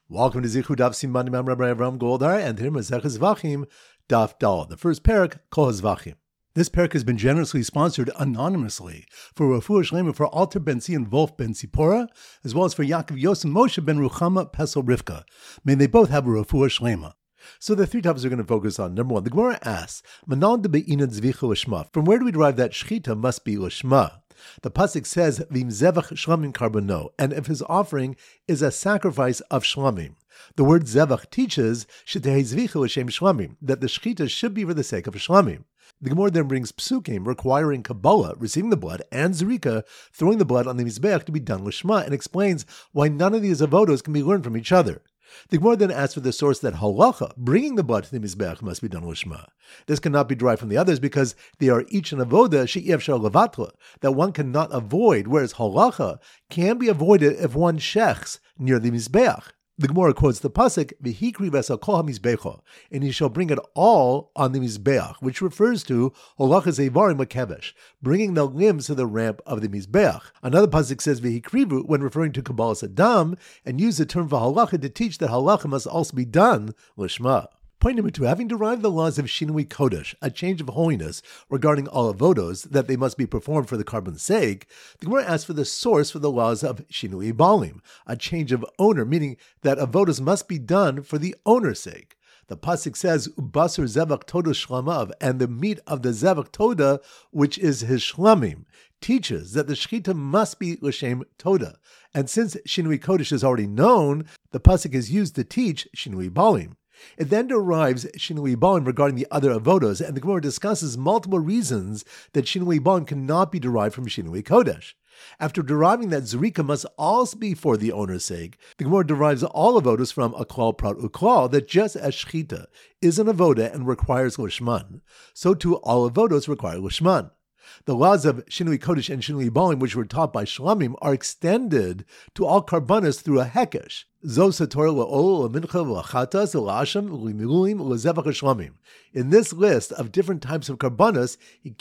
Welcome to Zichud Daf Siman Imam Rabbi Avram Goldar, and here Maseches Zvachim Daf Dal, the first parak, Kol HaZvachim. This parak has been generously sponsored anonymously for Refuah Shlema for Alter Ben Zi and Wolf Ben Zipporah, as well as for Yaakov Yosef Moshe Ben Ruchama Pesel Rivka. May they both have a Refuah Shlema. So the three topics we're going to focus on. Number one, the Gemara asks, Manan de Be'inad Zvicha Lishma. From where do we derive that Shechita must be Lishma? The pasuk says, Vim Zevach Shlamim Karbono, and if his offering is a sacrifice of Shlamim. The word Zevach teaches, Shetehei Zvicha L'Shem Shlamim, that the Shechita should be for the sake of Shlamim. The Gemara then brings psukim requiring Kabbalah, receiving the blood, and Zerika, throwing the blood on the Mizbeach to be done Lishma, and explains why none of these avodos can be learned from each other. The Gemara then asks for the source that halacha, bringing the blood to the Mizbeach, must be done Lishma. This cannot be derived from the others because they are each an avoda she'iev shel levatla, that one cannot avoid, whereas halacha can be avoided if one shechs near the Mizbeach. The Gemara quotes the pasuk, "V'hikri v'asal kol hamizbecha," and he shall bring it all on the mizbeach, which refers to holachas eivarim makevesh, bringing the limbs to the ramp of the mizbeach. Another pasuk says "v'hikrivu" when referring to kabbalas adam, and use the term v'halacha to teach that halacha must also be done lishma. Point number two, having derived the laws of Shinui Kodesh, a change of holiness, regarding all avodos, that they must be performed for the carbon's sake, the Gemara asks for the source for the laws of Shinui Balim, a change of owner, meaning that avodos must be done for the owner's sake. The pasuk says, "Ubasar zevach toda shlamav," and the meat of the zevach toda, which is his shlamim, teaches that the shechita must be l'shem toda. And since Shinui Kodesh is already known, the pasuk is used to teach Shinui Balim. It then derives Shinui Balim regarding the other avodos, and the Gemara discusses multiple reasons that Shinui Balim cannot be derived from Shinui Kodesh. After deriving that Zerika must also be for the owner's sake, the Gemara derives all avodos from a klal prat uklal, that just as Shechita is an avoda and requires Lishman, so too all avodos require Lishman. The laws of Shinui Kodesh and Shinui Balim, which were taught by Shlamim, are extended to all karbanas through a hekesh. In this list of different types of karbanas,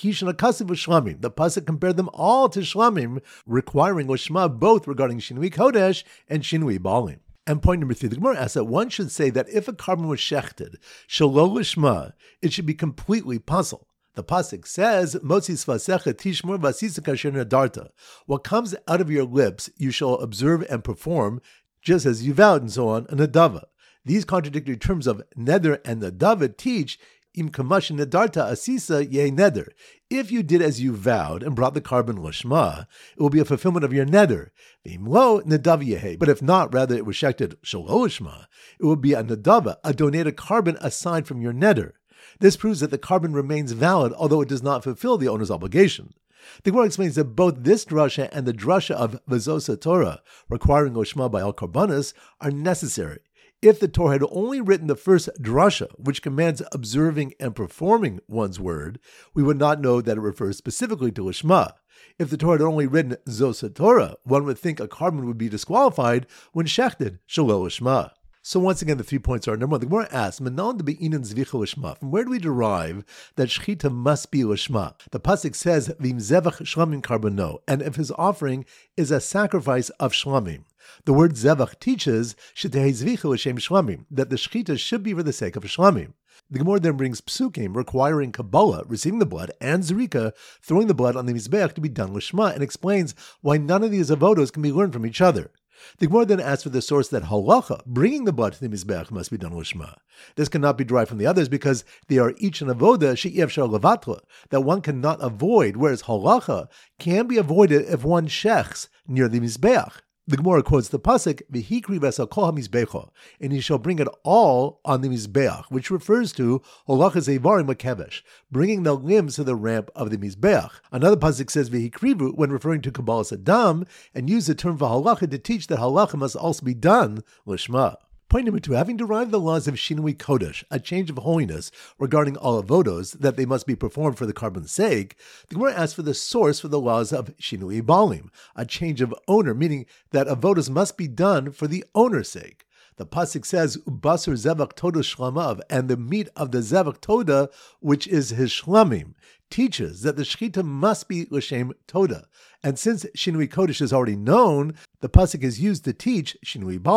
the pasuk compared them all to Shlamim, requiring Lishma both regarding Shinui Kodesh and Shinui Balim. And point number three, the Gemara asks that one should say that if a carbon was shechted, shelo Lishma, it should be completely puzzled. The pasuk says, "Motzi svasecha tishmor vasisa kasher nadarta." What comes out of your lips, you shall observe and perform, just as you vowed, and so on, a nadava. These contradictory terms of neder and nadava teach, "Im kamash nadarta asisa ye neder." If you did as you vowed and brought the carbon lishma, it will be a fulfillment of your neder. V'im lo nadav yehe. But if not, rather it was shechted shelo lishma, it will be a nadava, a donated carbon aside from your neder. This proves that the carbon remains valid, although it does not fulfill the owner's obligation. The Gemara explains that both this drasha and the drasha of Vazosa Torah, requiring Lishma by all karbanas, are necessary. If the Torah had only written the first drasha, which commands observing and performing one's word, we would not know that it refers specifically to Lishma. If the Torah had only written Zosa Torah, one would think a carbon would be disqualified when shechted Shelo Lishma. So once again, the 3 points are, number one, the Gemara asks, Manan de Be'inad Zvicha Lishma. From where do we derive that Shechita must be Lishma? The pasuk says, Vim Zevach Shlamim Karbono, and if his offering is a sacrifice of Shlamim. The word Zevach teaches, Shetehei Zvicha L'Shem Shlamim, that the Shechita should be for the sake of Shlamim. The Gemara then brings psukim requiring Kabbalah, receiving the blood, and Zerika, throwing the blood on the Mizbeach to be done Lishma, and explains why none of these avodos can be learned from each other. The Gemara then asks for the source that halacha, bringing the blood to the Mizbeach, must be done lishma. This cannot be derived from the others because they are each an avoda she'iev shel levatla, that one cannot avoid, whereas halacha can be avoided if one shechs near the Mizbeach. The Gemara quotes the pasuk, "V'hikri v'asal kol hamizbecha," and he shall bring it all on the mizbeach, which refers to holachas eivarim makevesh, bringing the limbs to the ramp of the mizbeach. Another pasuk says "v'hikrivu" when referring to kabbalas adam, and use the term v'halacha to teach that halacha must also be done lishma. Point number two, having derived the laws of Shinui Kodesh, a change of holiness, regarding all avodos, that they must be performed for the carbon's sake, the Gemara asks for the source for the laws of Shinui Balim, a change of owner, meaning that avodos must be done for the owner's sake. The pasuk says, "Ubasar zevach toda shlamav," and the meat of the zevach toda, which is his shlamim, teaches that the shechita must be l'shem toda. And since Shinui Kodesh is already known, the pasuk is used to teach Shinui Balim.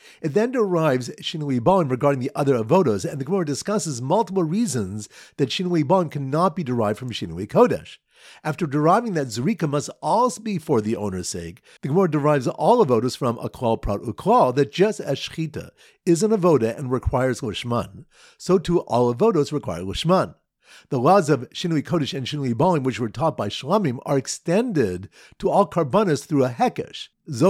It then derives Shinui Balim regarding the other avodos, and the Gemara discusses multiple reasons that Shinui Balim cannot be derived from Shinui Kodesh. After deriving that Zrika must also be for the owner's sake, the Gemara derives all avodos from a klal prat uklal, that just as Shechita is an avoda and requires lishman, so too all avodos require lishman. The laws of Shinui Kodesh and Shinui Balim, which were taught by Shlamim, are extended to all karbanos through a hekesh.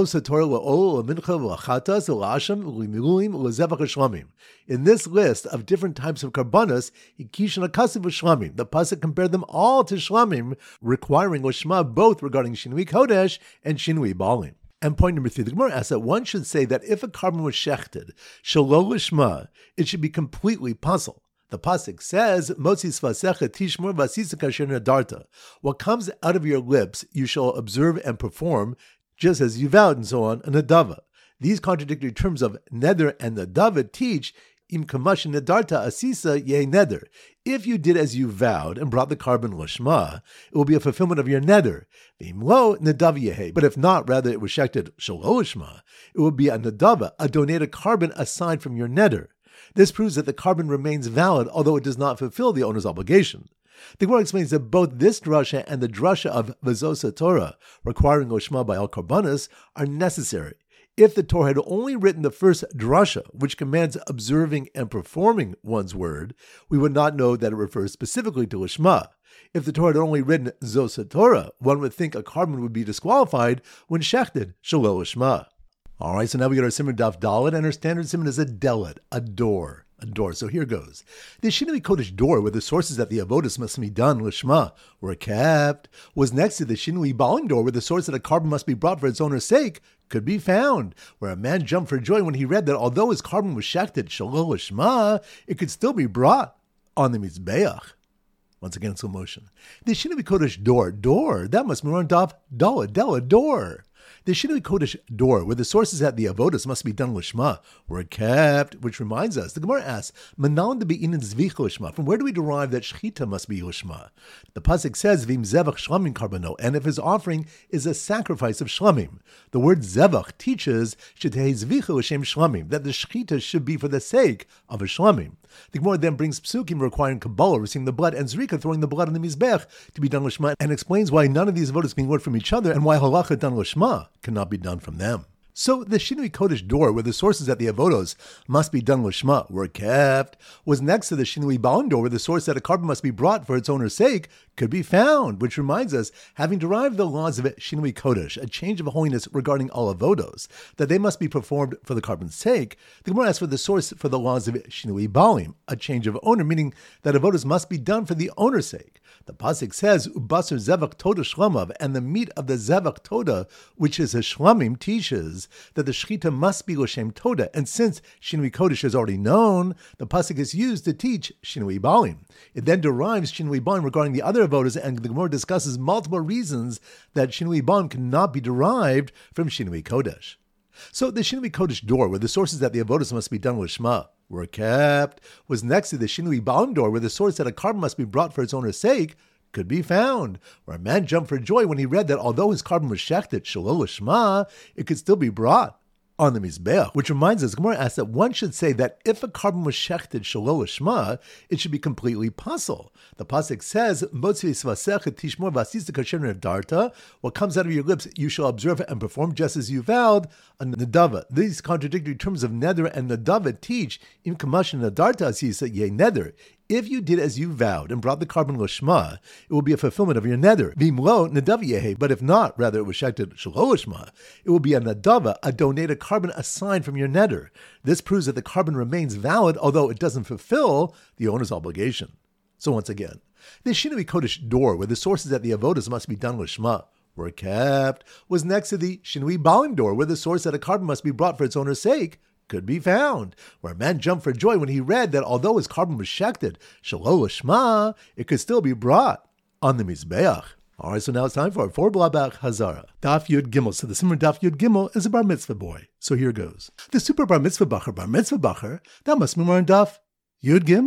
In this list of different types of karbanos, Hikishan Akasiv Shlamim, the pasuk compared them all to Shlamim, requiring lishma both regarding Shinui Kodesh and Shinui Balim. And point number 3, the Gemara asks that one should say that if a carbon was shechted, shelo lishma, it should be completely puzzled. The pasuk says, "Motzi svasecha tishmor vasisa kasher nadarta." What comes out of your lips, you shall observe and perform, just as you vowed, and so on, a nadava. These contradictory terms of neder and nadava teach, im kamash nadarta asisa ye neder. If you did as you vowed and brought the carbon lishma, it will be a fulfillment of your neder. V'imlo nadav yehe. But if not, rather it was shechted shelo lishma, it will be a nadava, a donated carbon aside from your neder. This proves that the carbon remains valid, although it does not fulfill the owner's obligation. The Gemara explains that both this drasha and the drasha of Vazosa Torah, requiring lishma by all karbanos, are necessary. If the Torah had only written the first drasha, which commands observing and performing one's word, we would not know that it refers specifically to lishma. If the Torah had only written Zosa Torah, one would think a carbon would be disqualified when shechted shelo lishma. All right, so now we get our Simon Daf Dalet, and our standard Simon is a delet, a door. So here goes. The Shinui Kodesh door, where the sources that the avodas must be done, lishma, were kept, was next to the Shinui Balim door, where the source that a carbon must be brought for its owner's sake could be found, where a man jumped for joy when he read that although his carbon was shechted, shelo lishma, it could still be brought on the mizbeach. Once again, slow motion. The Shinui Kodesh door, that must be on Daf Dalet, door. The Shinui Kodesh door, where the sources at the avodas must be done lishma, were kept, which reminds us, the Gemara asks, Manan de be'inin zvich lishma, from where do we derive that shechita must be lishma? The pasuk says, Vim zevach shlamim karbano, and if his offering is a sacrifice of shlamim. The word zevach teaches, shetei zvicha l'shem shlamim, that the shechita should be for the sake of a shlamim. The Gemara then brings psukim requiring Kabbalah, receiving the blood, and Zrika, throwing the blood on the mizbech, to be done lishma, and explains why none of these avodas can learn from each other, and why halacha done lishma cannot be done from them. So the Shinui Kodesh door, where the sources at the avodos must be done lishma, were kept, was next to the Shinui Balim door, where the source that a carbon must be brought for its owner's sake could be found, which reminds us, having derived the laws of Shinui Kodesh, a change of holiness regarding all avodos, that they must be performed for the carbon's sake, the Gemara asks for the source for the laws of Shinui Balim, a change of owner, meaning that avodos must be done for the owner's sake. The pasuk says, "Ubasar zevach toda shlamav," and the meat of the zevach toda, which is a shlamim, teaches that the shechita must be l'shem toda. And since Shinui Kodesh is already known, the pasuk is used to teach Shinui Balim. It then derives Shinui Balim regarding the other avodas, and the Gemara discusses multiple reasons that Shinui Balim cannot be derived from Shinui Kodesh. So the Shinui Kodesh door, where the sources that the avodas must be done lishma, were kept, was next to the Shinui Balim door, where the source that a carbon must be brought for its owner's sake could be found, where a man jumped for joy when he read that although his carbon was shechted shelo lishma, it could still be brought on the mizbeach. Which reminds us, Gemara asks that one should say that if a carbon was shechted shelo lishma, it should be completely pasul. The pasuk says, "Motzi svasecha tishmor vasisa kasher nadarta." What comes out of your lips, you shall observe and perform just as you vowed. A nadava. These contradictory terms of neder and nadava teach, im kamash nadarta asisa ye neder. If you did as you vowed and brought the carbon lishma, it will be a fulfillment of your neder. V'imlo nadav yehe. But if not, rather it was shechted shelo lishma, it will be a nadava, a donated carbon assigned from your neder. This proves that the carbon remains valid, although it doesn't fulfill the owner's obligation. So once again, the Shinui Kodesh door, where the sources at the avodas must be done lishma, were kept, was next to the Shinui Balim door, where the source that a carbon must be brought for its owner's sake could be found, where a man jumped for joy when he read that although his carbon was shechted shelo lishma, it could still be brought on the mizbeach. All right, so now it's time for our 4 blabach hazara. Daf Yud Gimel. So the Simon Daf Yud Gimel is a bar mitzvah boy. So here goes. The super bar mitzvah bacher, that must be more on Daf Yud Gimel.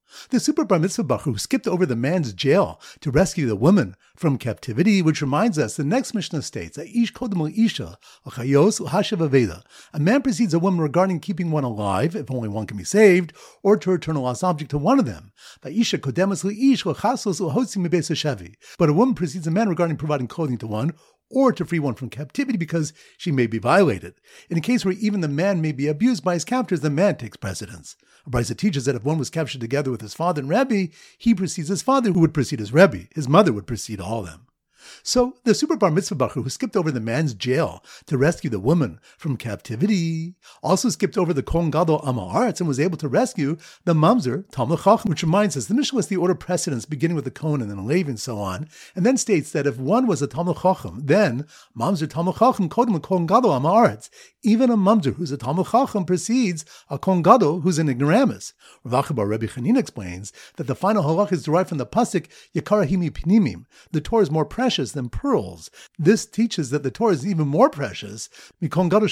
The super bar mitzvah bacher who skipped over the man's jail to rescue the woman from captivity, which reminds us the next Mishnah states, Ish kodem isha, achayos hashav aveda. A man precedes a woman regarding keeping one alive, if only one can be saved, or to return a lost object to one of them. But a woman precedes a man regarding providing clothing to one, or to free one from captivity because she may be violated. In a case where even the man may be abused by his captors, the man takes precedence. Brisa teaches that if one was captured together with his father and Rebbe, he precedes his father, who would precede his Rebbe. His mother would precede all of them. So the super bar mitzvah bacher who skipped over the man's jail to rescue the woman from captivity also skipped over the Kohen Gadol Amaretz and was able to rescue the mamzer Talmid Chacham, which reminds us the Mishnah lists the order of precedence beginning with the Kohen and then Levi and so on, and then states that if one was a Talmid Chacham, then mamzer Talmid Chacham kodem Kohen Gadol Amaretz. Even a mamzer who's a Talmid Chacham precedes a Kohen Gadol who's an ignoramus. Rav Acha bar Rebbe Chanina explains that the final halach is derived from the pasuk Yakarahimi Pnimim. The Torah is more precious than pearls. This teaches that the Torah is even more precious than a Kohen Gadol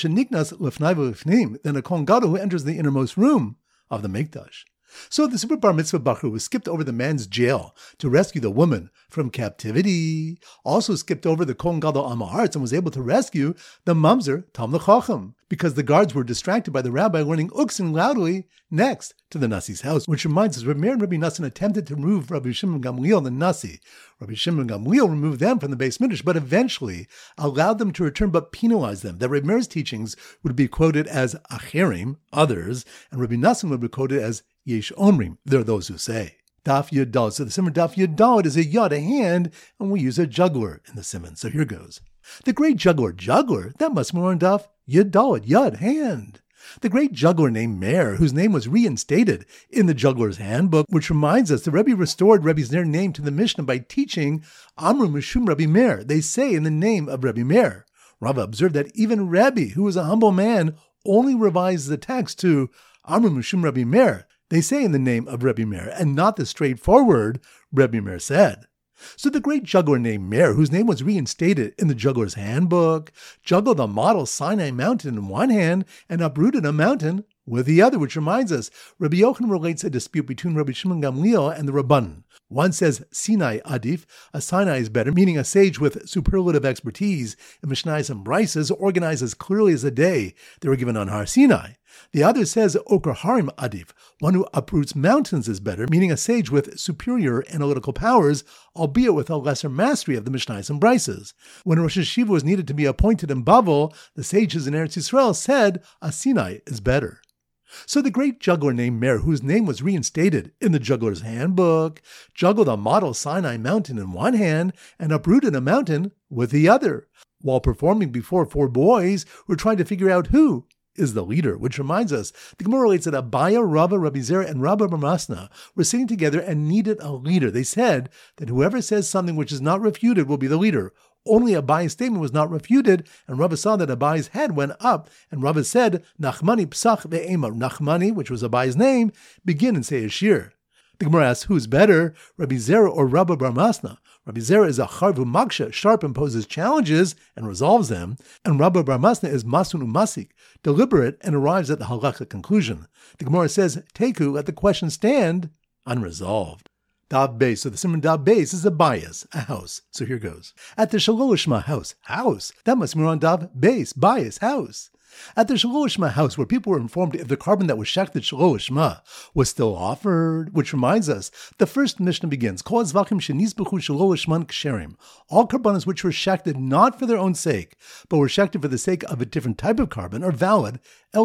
who enters the innermost room of the Mikdash. So the super bar mitzvah bacher who skipped over the man's jail to rescue the woman from captivity also skipped over the Kohen Gadol Amaretz and was able to rescue the mamzer Talmid Chacham because the guards were distracted by the rabbi learning uksin loudly next to the Nasi's house, which reminds us Reb Meir and Rabbi Nassan attempted to remove Rabbi Shimon Gamliel, the Nasi. Rabbi Shimon Gamliel removed them from the Beis Midrash, but eventually allowed them to return but penalized them. That Reb Meir's teachings would be quoted as acherim, others, and Rabbi Nassan would be quoted as yesh omrim, there are those who say. Daf Yud Daled. So the simon Daf Yud Daled is a yad, a hand, and we use a juggler in the simon. So here goes. The great juggler, that must be more on Daf Yud Daled, yad, hand. The great juggler named Meir, whose name was reinstated in the Juggler's Handbook, which reminds us the Rebbe restored Rebbe's name to the Mishnah by teaching Amru Mishum Rabbi Meir. They say in the name of Rabbi Meir. Rava observed that even Rebbe, who was a humble man, only revised the text to Amru Mishum Rabbi Meir. They say in the name of Rebbe Meir, and not the straightforward Rebbe Meir said. So the great juggler named Meir, whose name was reinstated in the Juggler's Handbook, juggled a model Sinai mountain in one hand and uprooted a mountain with the other, which reminds us, Rabbi Yochanan relates a dispute between Rabbi Shimon Gamliel and the Rabbanan. One says Sinai adif, a Sinai is better, meaning a sage with superlative expertise in Mishnayos and Brises, organized as clearly as the day they were given on Har Sinai. The other says Okar Harim adif, one who uproots mountains is better, meaning a sage with superior analytical powers, albeit with a lesser mastery of the Mishnayos and Brises. When Rosh Hashiva was needed to be appointed in Bavel, the sages in Eretz Yisrael said a Sinai is better. So the great juggler named Meir, whose name was reinstated in the Juggler's Handbook, juggled a model Sinai mountain in one hand and uprooted a mountain with the other, while performing before 4 boys who were trying to figure out who is the leader, which reminds us, the Gemara relates that Abaya, Rava, Rabbi Zera, and Rabba bar Masna were sitting together and needed a leader. They said that whoever says something which is not refuted will be the leader. Only Abaya's statement was not refuted, and Rava saw that Abaya's head went up, and Rava said, Nachmani psach ve'ema. Nachmani, which was Abaya's name, begin and say a shir. The Gemara asks, who's better, Rabbi Zera or Rabba bar Masna? Rabbi Zera is a charvu maksha, sharp, and poses challenges and resolves them, and Rabba bar Masna is masun umasik, deliberate, and arrives at the halakha conclusion. The Gemara says, Teku, let the question stand unresolved. Dav Beis. So the Simon Dav Beis is a bias, a house. So here goes. At the Shalol Shema house. That must be on Dav Beis, bias, house. At the Shalol Shema house, where people were informed if the carbon that was shechted Shalol Shema was still offered, which reminds us, the first Mishnah begins, Kol Zvachim Shenizbechu Shalol Shman Ksherim. All carbonas which were shechted not for their own sake, but were shechted for the sake of a different type of carbon, are valid,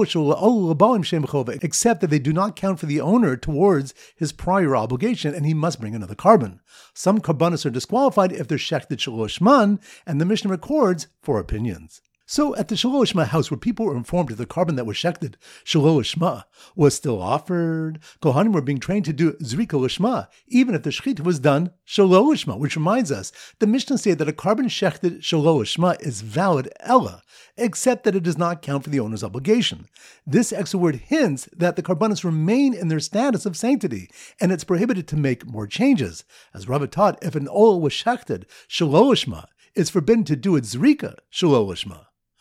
except that they do not count for the owner towards his prior obligation, and he must bring another carbon. Some carbonas are disqualified if they're shechted Shalol Shman, and the Mishnah records 4 opinions. So at the Shalol Shema house, where people were informed if the carbon that was shechted, Shalol Shema, was still offered, Kohanim were being trained to do Zrika L'Shma, even if the Shechita was done Shalol Shema, which reminds us, the Mishnah says that a carbon shechted Shalol Shema is valid Ella, except that it does not count for the owner's obligation. This extra word hints that the carbonos remain in their status of sanctity, and it's prohibited to make more changes. As Rava taught, if an oil was shechted Shalol Shema, it's forbidden to do it Zrika Shalol Shema.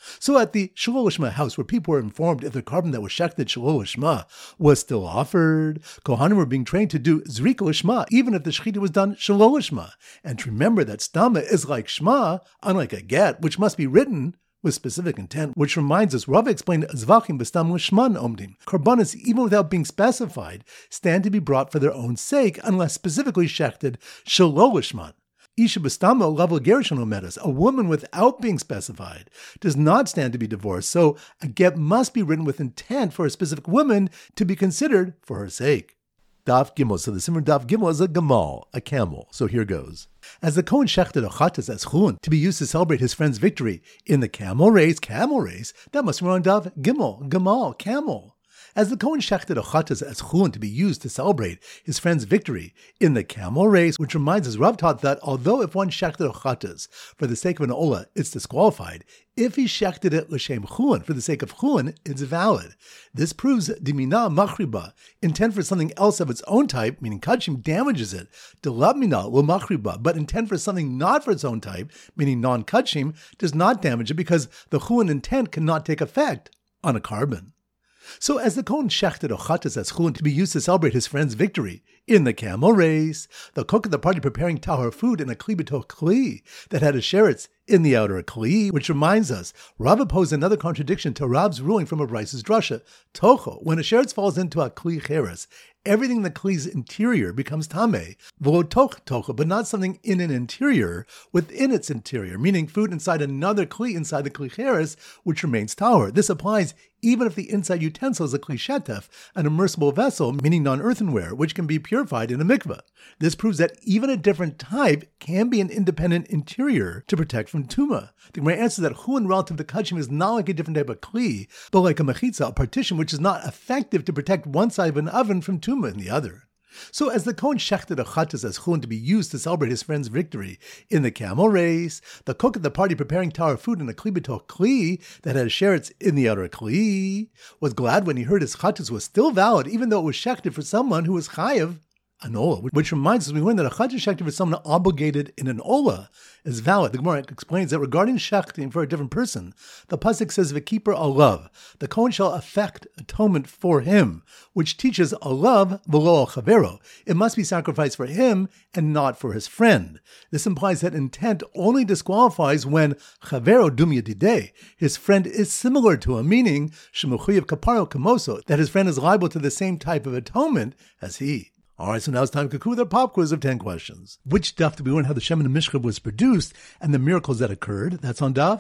So at the Shalol Lishma house, where people were informed if the carbon that was shechted Shalol Lishma was still offered, Kohanim were being trained to do Zrika Lishma, even if the shechita was done Shalol Lishma. And to remember that Stama is like Shma, unlike a get, which must be written with specific intent, which reminds us, Rav explained Zvachim b'stam l'shman omdim. Karbanos, even without being specified, stand to be brought for their own sake, unless specifically shechted Shalol Lishman. Isha b'stama level gerishon omedas, a woman without being specified, does not stand to be divorced, so a get must be written with intent for a specific woman to be considered for her sake. Daf Gimel. So the Simon Daf Gimel is a gamal, a camel. So here goes. As the Kohen shechted a chatas as chulun to be used to celebrate his friend's victory in the camel race, that must be on Daf Gimel, gamal, camel. As the Kohen shechted a chatas as chulun to be used to celebrate his friend's victory in the camel race, which reminds us, Rav taught that although if one shechted a chatas for the sake of an ola, it's disqualified, if he shechted it l'shem chulun, for the sake of chulun, it's valid. This proves dimina machriba, intent for something else of its own type, meaning kachim, damages it. Delabmina lo machriba, but intent for something not for its own type, meaning non-kachim, does not damage it because the chulun intent cannot take effect on a carbon. So as the Kohen shechted a chatas as chulun to be used to celebrate his friend's victory in the camel race, the cook at the party preparing tahor food in a kli b'toch kli that had a sheretz in the outer kli, which reminds us, Rav opposed another contradiction to Rav's ruling from a Bryce's drasha. Tocho, when a sheretz falls into a kli cheres, everything in the kli's interior becomes tameh, v'lo tocho, but not something in an interior within its interior, meaning food inside another kli inside the kli cheres, which remains tahor. This applies even if the inside utensil is a kli shetef, an immersible vessel, meaning non-earthenware, which can be purified in a mikveh. This proves that even a different type can be an independent interior to protect from tumah. The Gemara answers that chulun relative to kachim is not like a different type of kli, but like a mechitza, a partition which is not effective to protect one side of an oven from tumah in the other. So as the Kohen shechted a chatas as chulun to be used to celebrate his friend's victory in the camel race, the cook at the party preparing tahor food in a kli b'toch kli that had a sheretz in the outer kli was glad when he heard his chatas was still valid, even though it was shechted for someone who was chayav an ola, which reminds us we learned that a chatas shechted for someone obligated in an ola is valid. The Gemara explains that regarding shechting for a different person, the pasuk says v'kiper alav, the Kohen shall effect atonement for him, which teaches alav v'lo al chavero. It must be sacrificed for him and not for his friend. This implies that intent only disqualifies when chavero dum yedidei, his friend is similar to him, meaning shemuchayev kaparo kamoso, that his friend is liable to the same type of atonement as he. All right, so now it's time to conclude our pop quiz of 10 questions. Which daf did we learn how the Shem and the Mishcha was produced and the miracles that occurred? That's on daf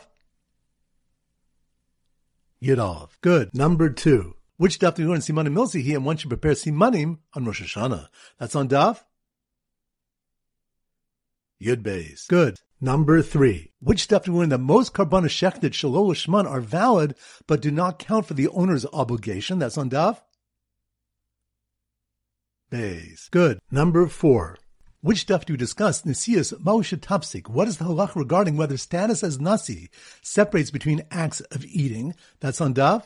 Yud Aleph. Good. Number 2. Which daf did we learn Simanim Milsihi and one should prepare Simanim on Rosh Hashanah? That's on daf Yud Beis. Good. Number 3. Which daf did we learn that most karbanos shechted Shalol Lishman are valid but do not count for the owner's obligation? That's on daf Beis. Good. Number 4. Which daf do you discuss Nisias Ma'usha Tapsik? What is the halach regarding whether status as Nasi separates between acts of eating? That's on daf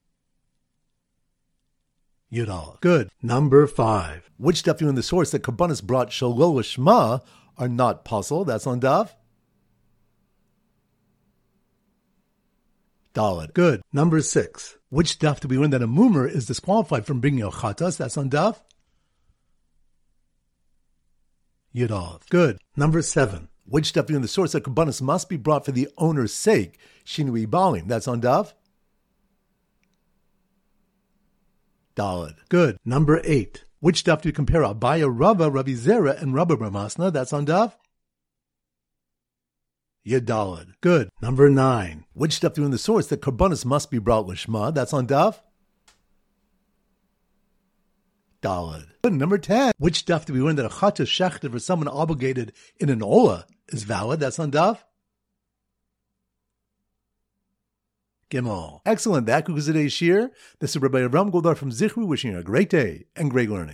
Yud Aleph. Good. Number 5. Which daf do you in the source that karbanos brought Shalol Lishma are not puzzle? That's on daf Dalet. Good. Number 6. Which daf do we learn that a mumer is disqualified from bringing a chatas? That's on daf Yud Aleph. Good. Number 7. Which daf do we learn the source that karbanos must be brought for the owner's sake? Shinui balim. That's on daf Dalet. Good. Number 8. Which daf do you compare Abaya, Rava, Rabbi Zera, and Rabbi Ramasna? That's on daf Yud Dalet. Good. Number 9. Which daf do you learn the source that karbanos must be brought lishma? That's on daf Dalet. Good. Number 10. Which daf do we learn that a chatas shechted for someone obligated in an ola is valid? That's on daf Gimel. Excellent. That concludes today's shir. This is Rabbi Avram Goldar from Zichru wishing you a great day and great learning.